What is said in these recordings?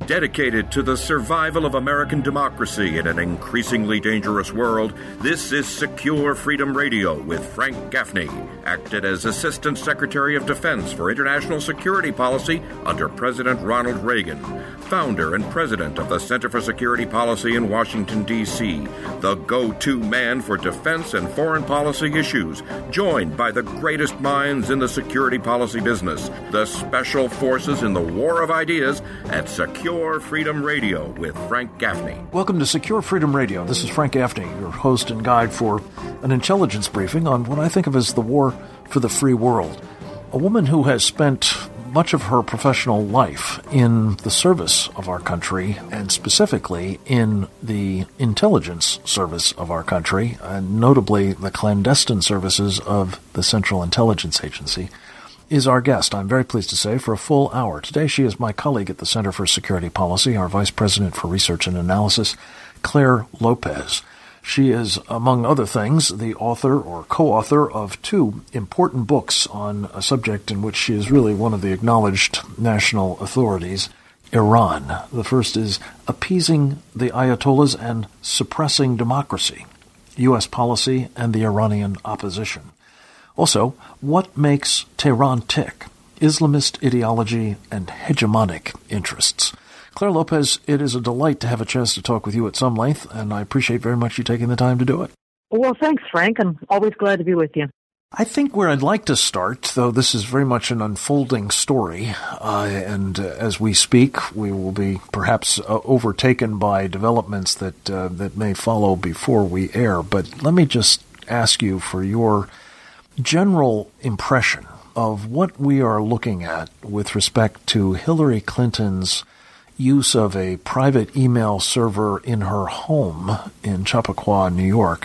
Dedicated to the survival of American democracy in an increasingly dangerous world, this is Secure Freedom Radio with Frank Gaffney, acted as Assistant Secretary of Defense for International Security Policy under President Ronald Reagan, founder and president of the Center for Security Policy in Washington, D.C., the go-to man for defense and foreign policy issues, joined by the greatest minds in the security policy business, the special forces in the war of ideas at Secure Freedom Radio with Frank Gaffney. Welcome to Secure Freedom Radio. This is Frank Gaffney, your host and guide for an intelligence briefing on what I think of as the war for the free world. A woman who has spent much of her professional life in the service of our country, and specifically in the intelligence service of our country, and notably the clandestine services of the Central Intelligence Agency, is our guest, I'm very pleased to say, for a full hour. Today she is my colleague at the Center for Security Policy, our Vice President for Research and Analysis, Clare Lopez. She is, among other things, the author or co-author of two important books on a subject in which she is really one of the acknowledged national authorities, Iran. The first is Appeasing the Ayatollahs and Suppressing Democracy, U.S. Policy and the Iranian Opposition. Also, What Makes Tehran Tick? Islamist Ideology and Hegemonic Interests. Clare Lopez, it is a delight to have a chance to talk with you at some length, and I appreciate very much you taking the time to do it. Well, thanks, Frank. I'm always glad to be with you. I think where I'd like to start, though this is very much an unfolding story, and as we speak, we will be perhaps overtaken by developments that may follow before we air. But let me just ask you for your general impression of what we are looking at with respect to Hillary Clinton's use of a private email server in her home in Chappaqua, New York,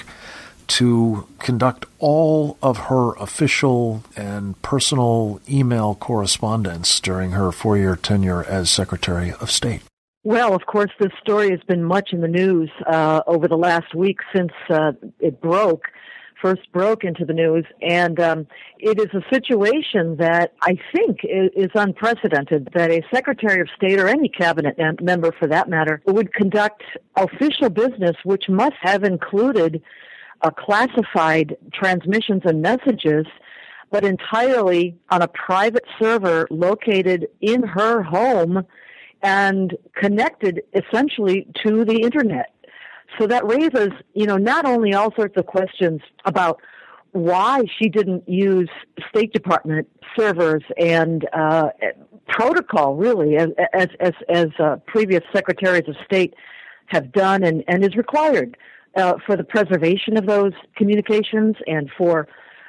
to conduct all of her official and personal email correspondence during her 4-year tenure as Secretary of State. Well, of course, this story has been much in the news over the last week since it first broke into the news, and it is a situation that I think is unprecedented, that a Secretary of State or any cabinet member for that matter would conduct official business which must have included classified transmissions and messages, but entirely on a private server located in her home and connected essentially to the Internet. So that raises, not only all sorts of questions about why she didn't use State Department servers and protocol, really, as previous secretaries of state have done and is required for the preservation of those communications and for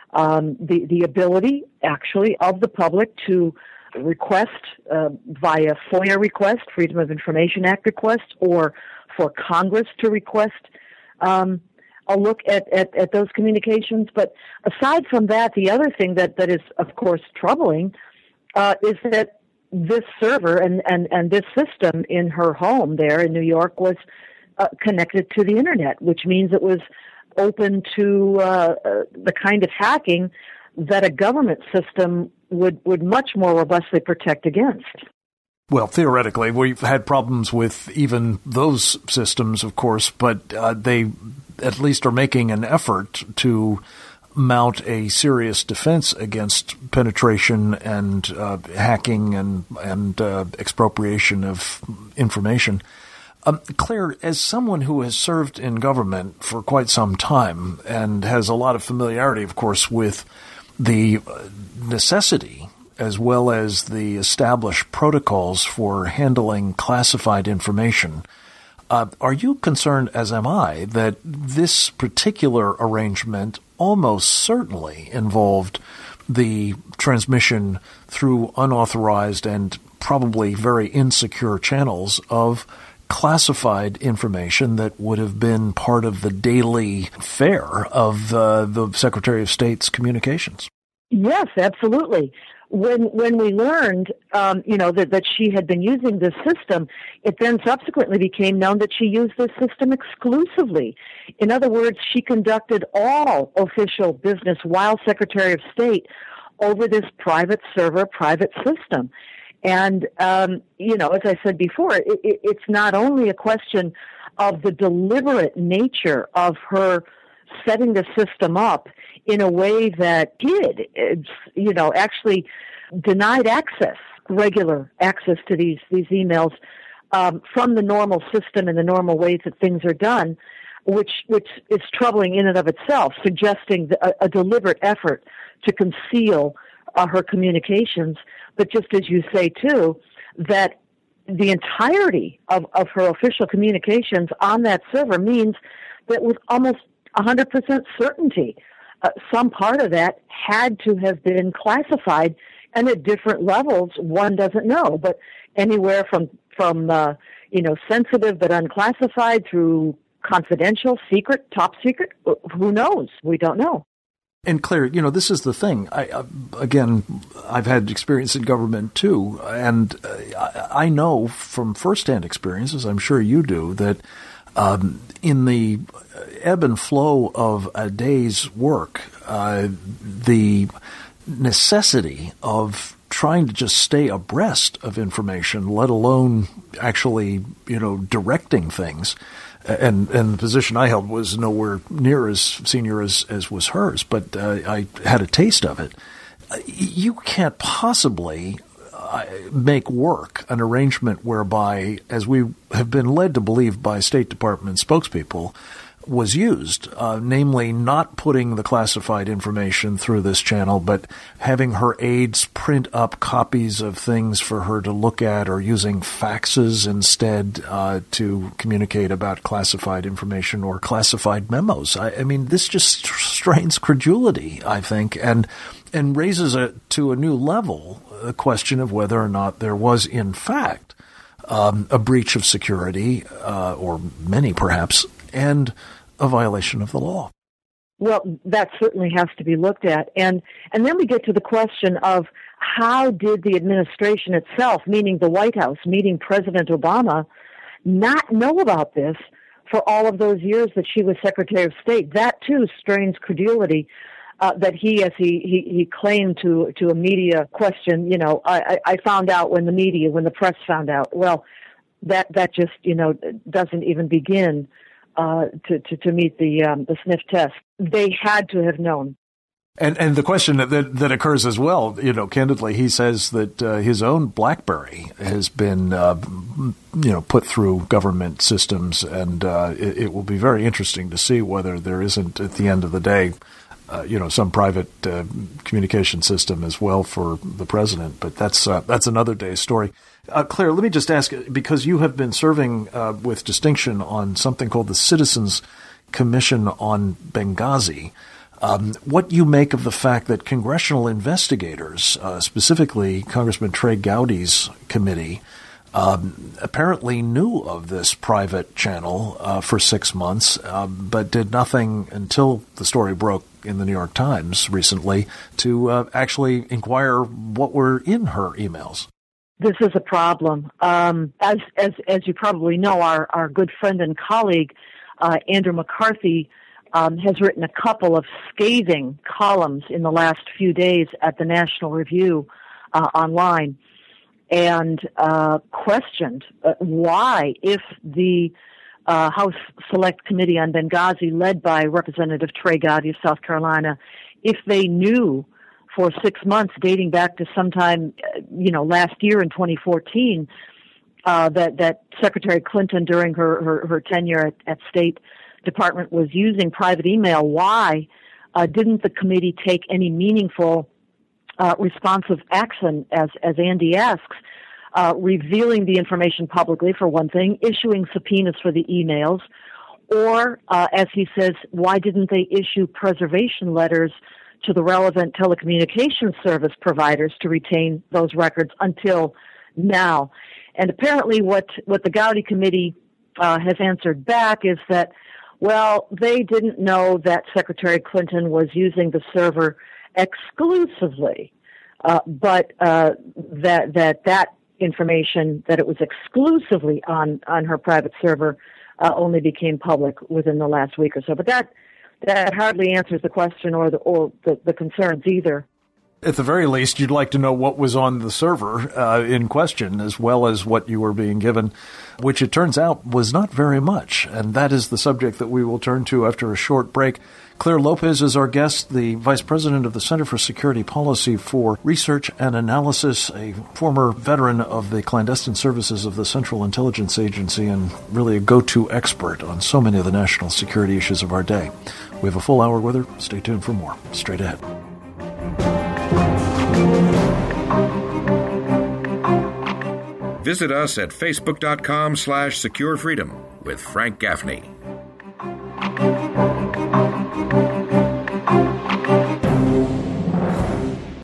the ability, actually, of the public to request via FOIA request, Freedom of Information Act request, or for Congress to request a look at those communications. But aside from that, the other thing that is, of course, troubling is that this server and this system in her home there in New York was connected to the Internet, which means it was open to the kind of hacking that a government system would much more robustly protect against. Well, theoretically, we've had problems with even those systems, of course, but they at least are making an effort to mount a serious defense against penetration and hacking and expropriation of information. Clare, as someone who has served in government for quite some time and has a lot of familiarity, of course, with the necessity as well as the established protocols for handling classified information, are you concerned, as am I, that this particular arrangement almost certainly involved the transmission through unauthorized and probably very insecure channels of classified information that would have been part of the daily fare of the Secretary of State's communications? Yes, absolutely. When we learned, that she had been using this system, it then subsequently became known that she used this system exclusively. In other words, she conducted all official business while Secretary of State over this private server, private system. And, as I said before, it's not only a question of the deliberate nature of her setting the system up in a way that actually denied regular access to these emails from the normal system and the normal ways that things are done, which is troubling in and of itself, suggesting a deliberate effort to conceal her communications. But just as you say, too, that the entirety of her official communications on that server means that with almost 100% certainty, some part of that had to have been classified, and at different levels, one doesn't know. But anywhere from sensitive but unclassified through confidential, secret, top secret, who knows? We don't know. And Claire, this is the thing. I've had experience in government too, and I know from firsthand experiences, I'm sure you do, that in the ebb and flow of a day's work, the necessity of trying to just stay abreast of information, let alone actually, directing things. And the position I held was nowhere near as senior as was hers, but I had a taste of it. You can't possibly make work an arrangement whereby, as we have been led to believe by State Department spokespeople, was used, namely not putting the classified information through this channel, but having her aides print up copies of things for her to look at, or using faxes instead to communicate about classified information or classified memos. I mean, this just strains credulity, I think, and raises it to a new level, the question of whether or not there was, in fact, a breach of security, or many perhaps, and a violation of the law. Well, that certainly has to be looked at. And then we get to the question of how did the administration itself, meaning the White House, meaning President Obama, not know about this for all of those years that she was Secretary of State? That, too, strains credulity. That he, as he claimed to a media question, I found out when the press found out. Well, that just, doesn't even begin to meet the sniff test. They had to have known. And the question that occurs as well, candidly, he says that his own BlackBerry has been, put through government systems, and it will be very interesting to see whether there isn't, at the end of the day, some private communication system as well for the president. But that's another day's story. Claire, let me just ask, because you have been serving with distinction on something called the Citizens Commission on Benghazi, what you make of the fact that congressional investigators, specifically Congressman Trey Gowdy's committee, apparently knew of this private channel for 6 months, but did nothing until the story broke in the New York Times recently to actually inquire what were in her emails. This is a problem. As you probably know, our good friend and colleague, Andrew McCarthy, has written a couple of scathing columns in the last few days at the National Review online, and questioned why, if the House Select Committee on Benghazi, led by Representative Trey Gowdy of South Carolina, if they knew for 6 months, dating back to sometime, last year in 2014, that Secretary Clinton, during her tenure at State Department, was using private email. Why didn't the committee take any meaningful responsive action, as Andy asks, revealing the information publicly, for one thing, issuing subpoenas for the emails, or, as he says, why didn't they issue preservation letters to the relevant telecommunications service providers to retain those records until now? And apparently what the Gowdy Committee has answered back is that, well, they didn't know that Secretary Clinton was using the server exclusively, but that information, that it was exclusively on her private server, only became public within the last week or so. But that hardly answers the question or the concerns either. At the very least, you'd like to know what was on the server in question, as well as what you were being given, which it turns out was not very much. And that is the subject that we will turn to after a short break. Claire Lopez is our guest, the Vice President of the Center for Security Policy for Research and Analysis, a former veteran of the clandestine services of the Central Intelligence Agency, and really a go-to expert on so many of the national security issues of our day. We have a full hour with her. Stay tuned for more. Straight ahead. Visit us at facebook.com/securefreedom with Frank Gaffney.